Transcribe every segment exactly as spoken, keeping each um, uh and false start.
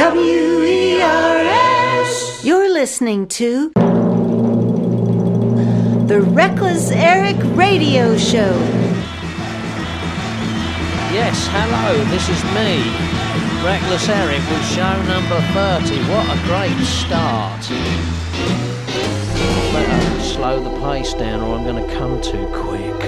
W E R S. You're listening to the Reckless Eric Radio Show. Yes, hello, this is me, Reckless Eric, with show number thirty. What a great start. Better slow the pace down or I'm going to come too quick.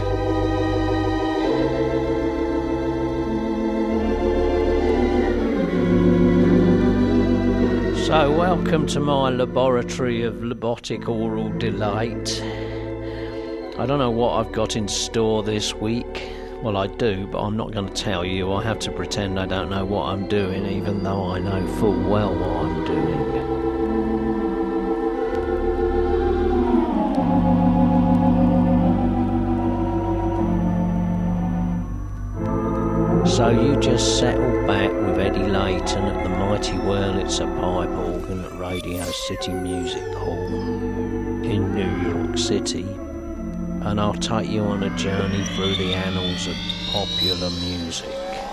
So, welcome to my laboratory of lobotic oral delight. I don't know what I've got in store this week. Well, I do, but I'm not going to tell you. I have to pretend I don't know what I'm doing, even though I know full well what I'm doing. So you just settle back with Eddie Layton at the mighty Wurlitzer pipe organ at Radio City Music Hall in New York City, and I'll take you on a journey through the annals of popular music.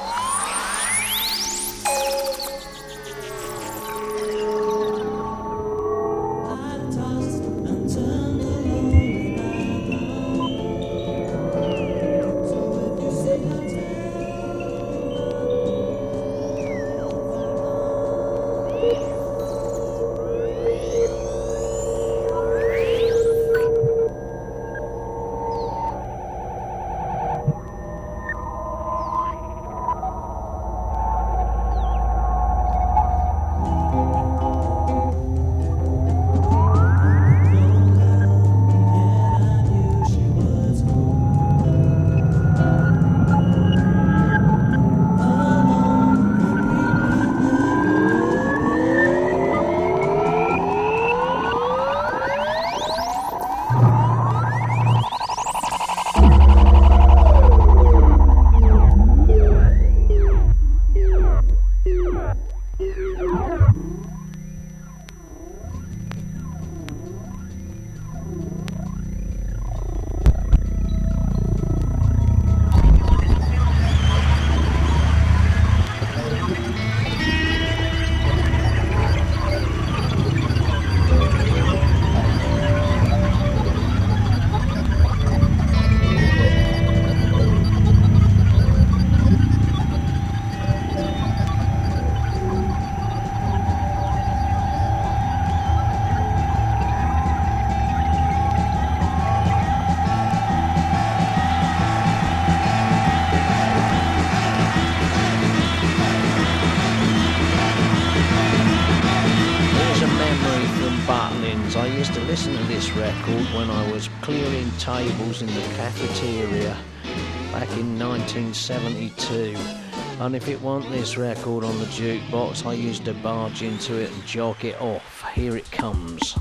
Tables in the cafeteria back in nineteen seventy-two, and if it wasn't this record on the jukebox, I used to barge into it and jog it off. Here it comes.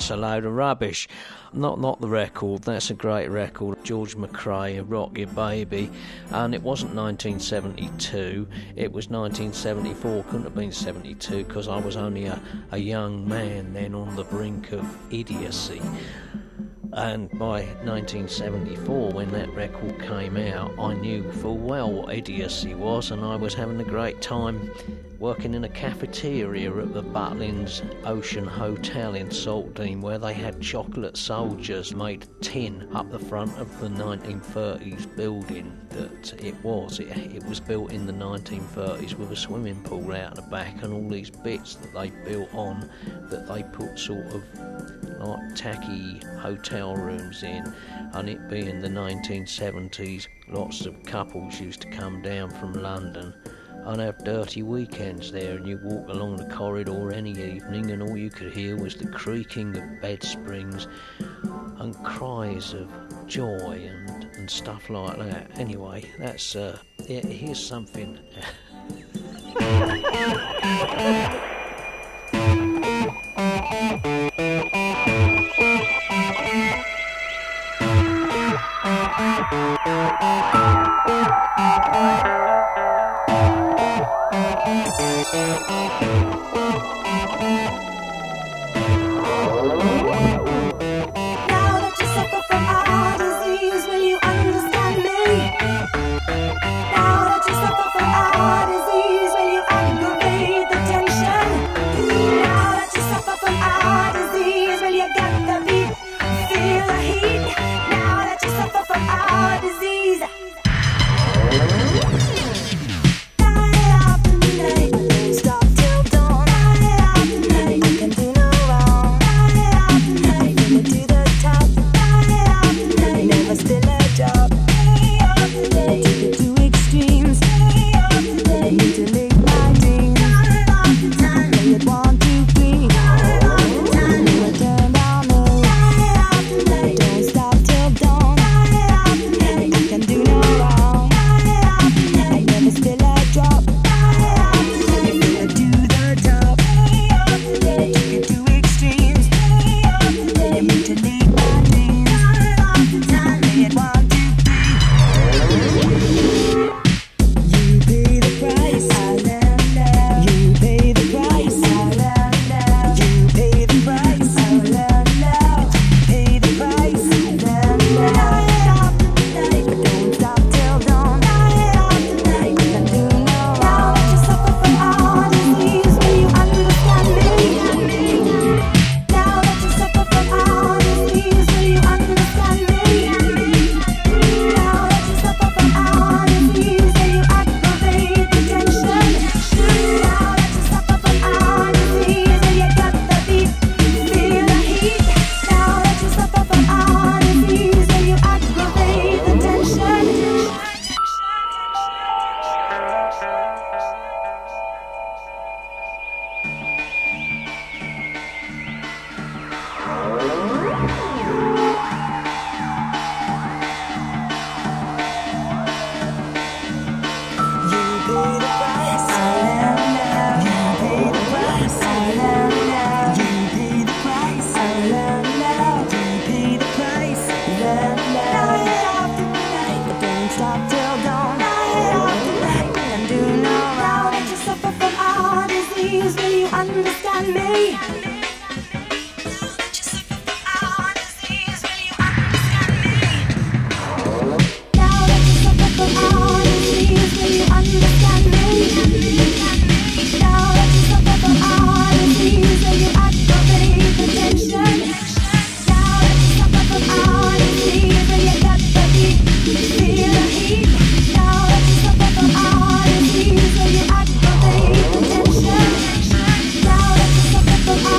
that's a load of rubbish. Not not the record, that's a great record. George McRae, Rock Your Baby. And it wasn't nineteen seventy-two, it was nineteen seventy-four. Couldn't have been seventy-two because I was only a, a young man then on the brink of idiocy. And by nineteen seventy-four, when that record came out, I knew full well what idiocy was, and I was having a great time working in a cafeteria at the Butlins Ocean Hotel in Saltdean, where they had chocolate soldiers made of tin up the front of the nineteen thirties building that it was. It, it was built in the nineteen thirties with a swimming pool out the back and all these bits that they built on that they put sort of like tacky hotel rooms in. And it being the nineteen seventies, lots of couples used to come down from London and have dirty weekends there, and you walk along the corridor any evening and all you could hear was the creaking of bed springs and cries of joy and, and stuff like that. Anyway, that's uh, yeah, here's something. Now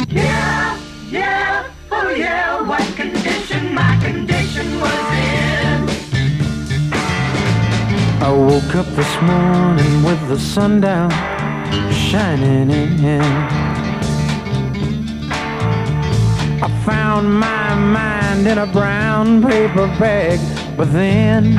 Yeah, yeah, oh yeah, what condition my condition was in. I woke up this morning with the sun down, shining in. I found my mind in a brown paper bag, but then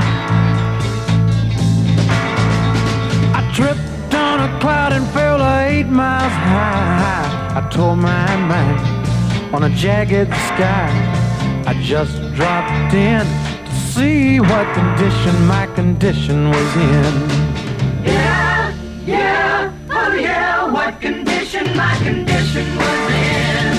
I tripped on a cloud and fell eight miles high. I tore my mind on a jagged sky. I just dropped in to see what condition my condition was in. Yeah, yeah, oh yeah, what condition my condition was in.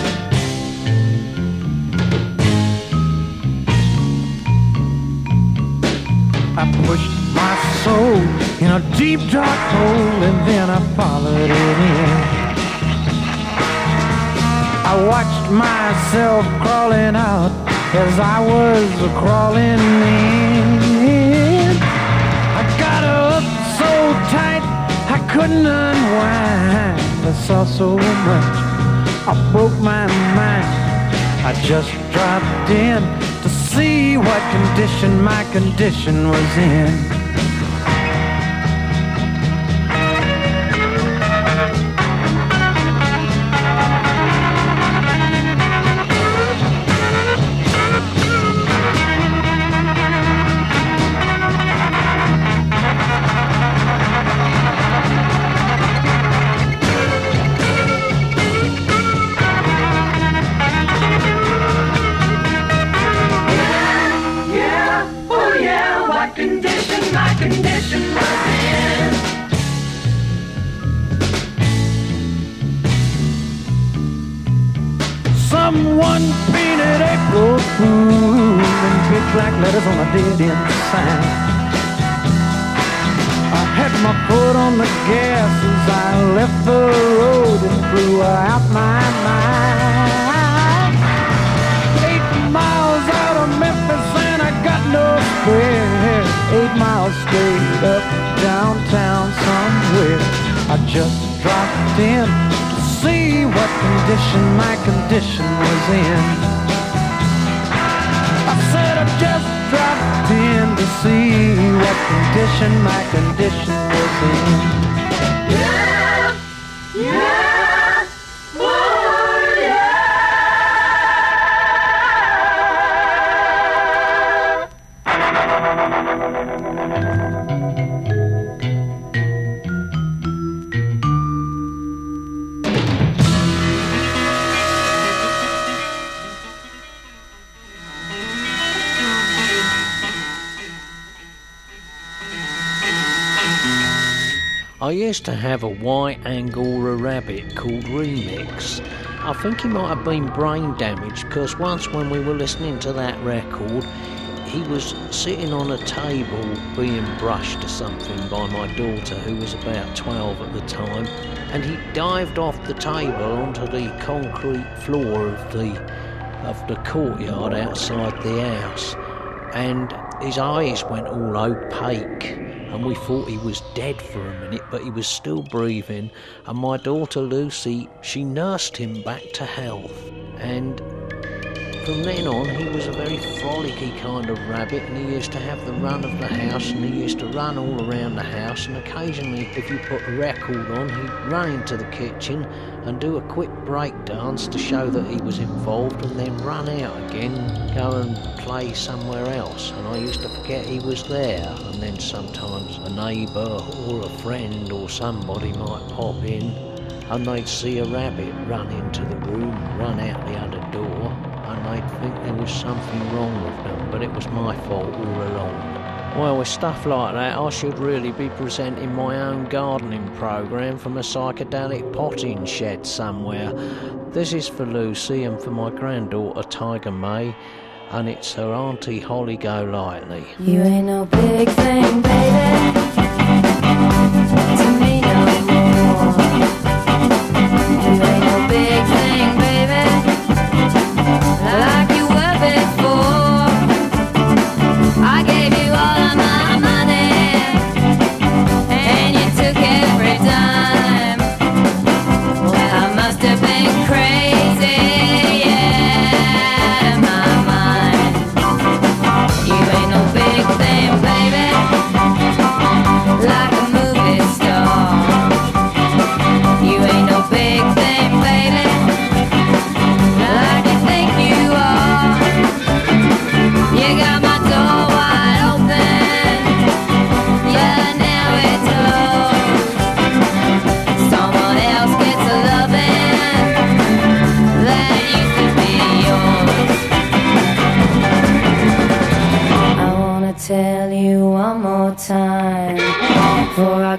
I pushed my soul in a deep dark hole and then I followed it in. I watched myself crawling out as I was crawling in. I got up so tight I couldn't unwind. I saw so much, I broke my mind. I just dropped in to see what condition my condition was in. Someone painted April Fool in big black letters on a dead-end sign. I had my foot on the gas as I left the road and blew out my mind. Eight miles out of Memphis and I got no spare. Eight miles straight up downtown somewhere. I just dropped in see what condition my condition was in. I said I just dropped in to see what condition my condition was in. Yeah, yeah, oh yeah. I used to have a white Angora rabbit called Remix. I think he might have been brain damaged because once when we were listening to that record, he was sitting on a table being brushed or something by my daughter, who was about twelve at the time, and he dived off the table onto the concrete floor of the of the courtyard outside the house, and his eyes went all opaque. And we thought he was dead for a minute, but he was still breathing. And my daughter Lucy, she nursed him back to health. And from then on, he was a very frolicky kind of rabbit, and he used to have the run of the house, and he used to run all around the house. And occasionally, if you put a record on, he'd run into the kitchen and do a quick break dance to show that he was involved, and then run out again, go and play somewhere else. And I used to forget he was there, and then sometimes a neighbour or a friend or somebody might pop in and they'd see a rabbit run into the room, run out the other door, and they'd think there was something wrong with them, but it was my fault all along. Well, with stuff like that, I should really be presenting my own gardening programme from a psychedelic potting shed somewhere. This is for Lucy and for my granddaughter Tiger May, and it's her auntie Holly Golightly. You ain't no big thing, baby, to me no more. You ain't no big thing, baby, like you were before. I gave you all of my money, and you took every dime. Well, I must have been crazy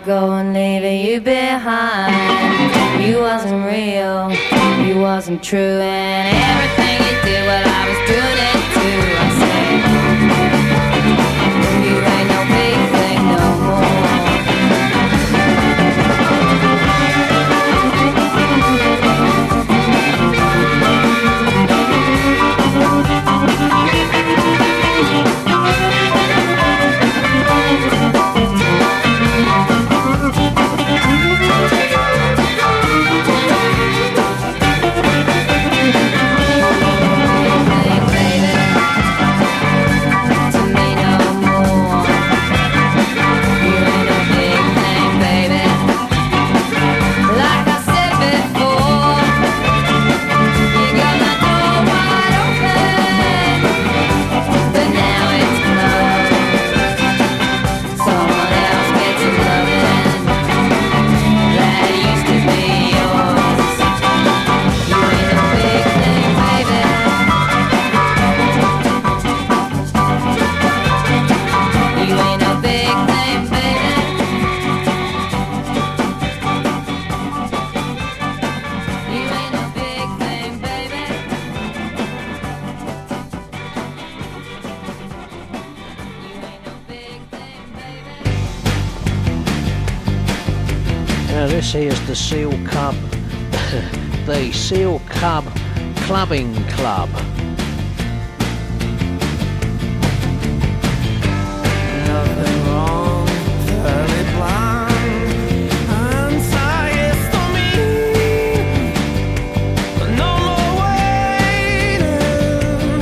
go and leaving you behind. You wasn't real, you wasn't true, and everything you did, well, I was doing it too. I said, you ain't no big thing no more. This here's the Seal Cub, the Seal Cub Clubbing Club. Nothing wrong, fairly blind, and tired for me. No more waiting.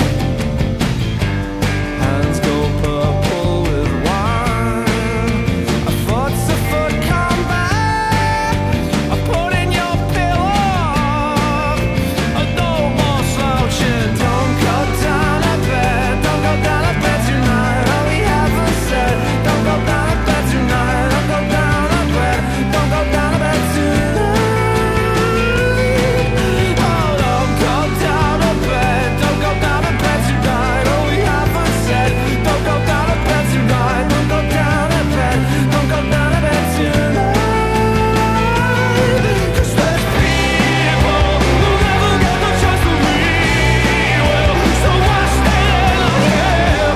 Hands go purple with wine. I fought to foot combat. I put in your pillow. No more slouching. Don't go down to bed. Don't go down to bed tonight. All we haven't said. Don't go down to bed tonight. Don't go down to bed. Don't go down to bed tonight. Oh, don't go down to bed. Don't go down to bed tonight. All we haven't said. Don't go down to bed tonight. Don't go down to bed. Don't go down to bed tonight. 'Cause there's people who never get the chance to leave. Well, so why stay here?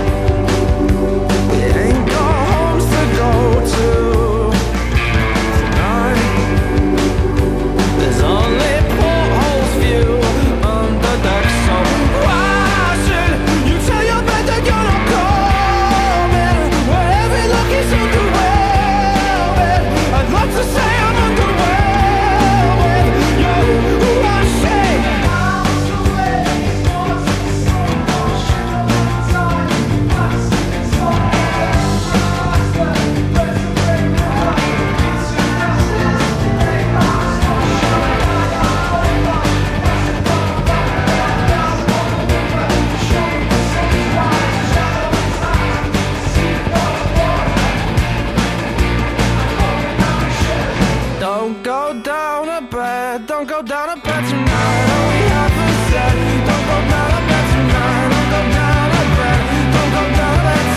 We ain't got homes to go to tonight. There's only portholes view on the deck, so why should you tell your bed that you're not coming? Where every look is underwhelming. I'd love to say I'm underwhelmed with you. I say don't go down to bed, don't go down to bed tonight. All we haven't said, don't go down to bed tonight. Don't go down to bed, don't go down to bed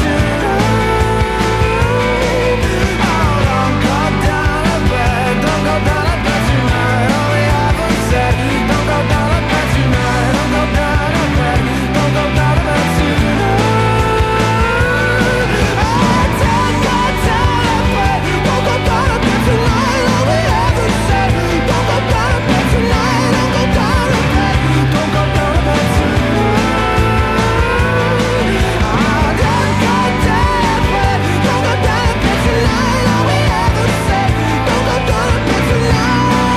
tonight. Oh, don't go down to bed, don't go down to bed tonight. All we haven't said, don't go down to bed tonight. Don't go down to bed, don't go down to bed tonight. Oh, don't go down to bed, don't go down to bed tonight. All we haven't said, don't go down to bed tonight. Don't go down to bed, don't go down to bed tonight. Oh, don't go down to bed, don't go down to bed tonight. All we haven't said, don't go down to bed tonight.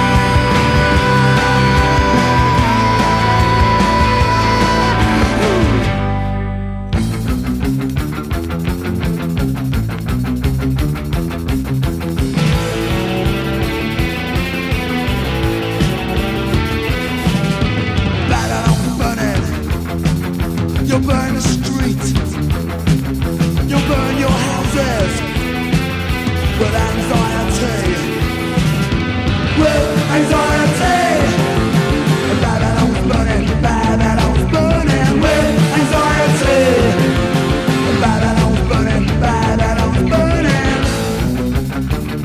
Babylon's burning. You'll burn the street. You'll burn your houses with anxiety. With anxiety. Babylon's burning. Babylon's burning with anxiety. Babylon's burning. Babylon's burning.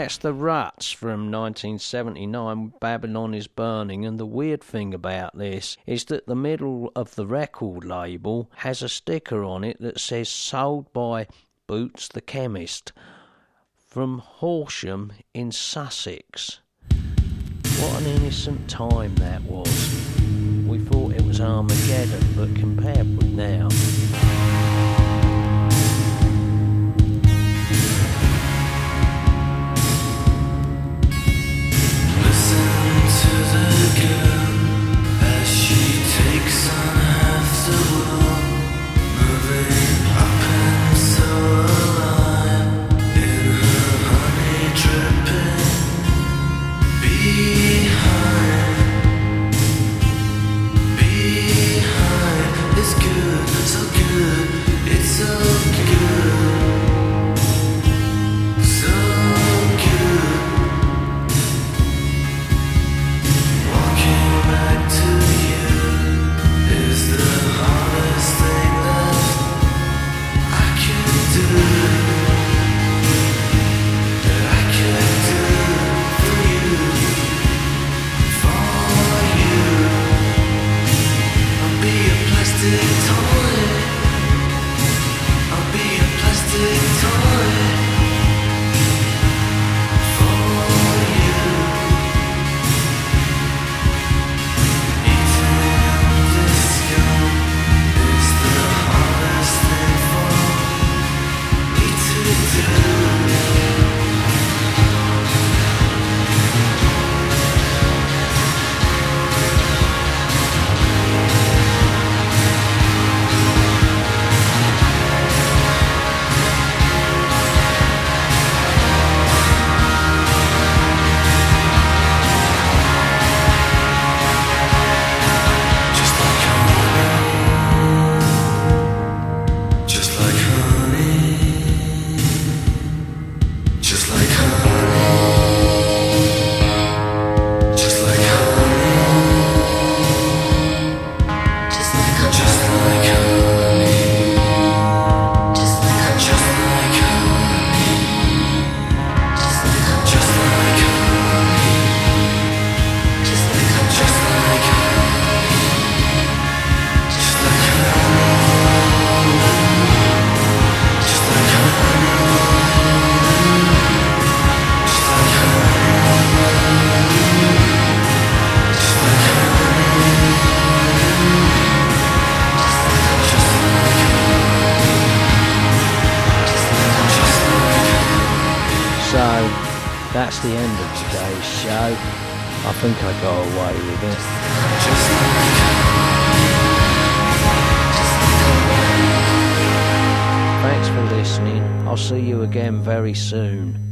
That's the Ruts from nineteen seventy-nine, Babylon is Burning, and the weird thing about this is that the middle of the record label has a sticker on it that says sold by Boots the Chemist from Horsham in Sussex. What an innocent time that was. We thought it was Armageddon, but compared with now... That's the end of today's show. I think I got away with it. Thanks for listening. I'll see you again very soon.